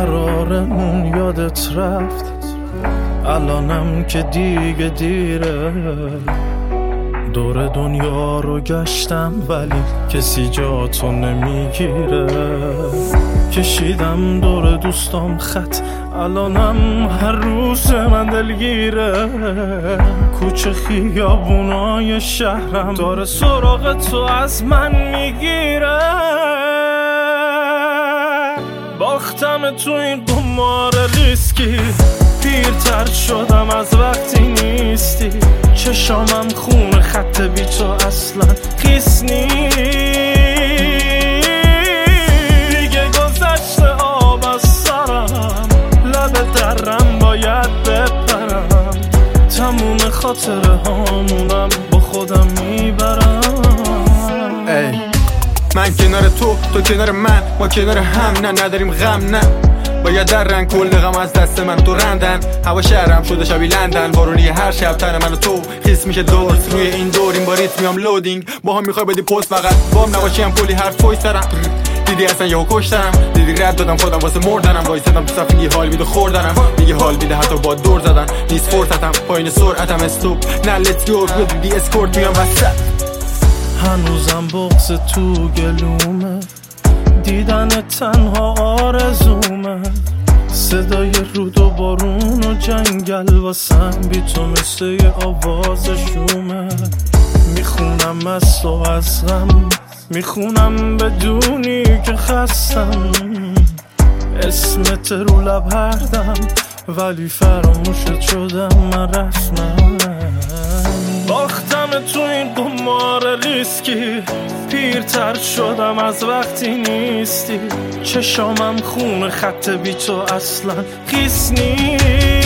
قرارمون یادت رفت، الانم که دیگه دیره. دور دنیا رو گشتم ولی کسی جاتو نمیگیره. کشیدم دور دوستام خط، الانم هر روز من دلگیره. کوچه خیابونای شهرم داره سراغ تو از من میگیره. باختم تو این قمار ریسکی، پیرتر شدم از وقتی نیستی. چشامم خون خط بی تو اصلا خیس نیست. دیگه گذشته آب از سرم، لب درم باید بپرم. تموم خاطره هامونم با خودم میبرم. ای من کنار تو کنار من، ما کنار هم نه، نداریم غم نه. باید در رنگ کل غم از دست من تو رندن. هوا شهرم شده شبیه لندن، بارونی هر شب تن من و تو خیس میشه دور. روی این دور این با ریتمیام لودینگ، با هم میخوای بدی پست فقط بام نباشیم. کلی حرفای سرم دیدی اصلا یهو کشتم، دیدی رد دادم خودم واسه مردنم. وایسادم تو صف میگی حال میده خوردنم، میگی حال میده حتی با دور زدن. نیست فرصتم پایین سرعتم استوب نه لیتس گو. دیدی اسکورت میام وسط. هنوزم بغض تو گلومه، دیدن تنها آرزومه. صدای رود و بارون و جنگل واسم بی تو مثل یه آواز شومه. میخونم از تو از غم، میخونم بدونی که خستم. اسمت رو لب هردم ولی فراموشت شدم من رسمم. باختم تو این قمار ریسکی، پیرتر شدم از وقتی نیستی. چشامم خون خط بی تو اصلا خیس نیست.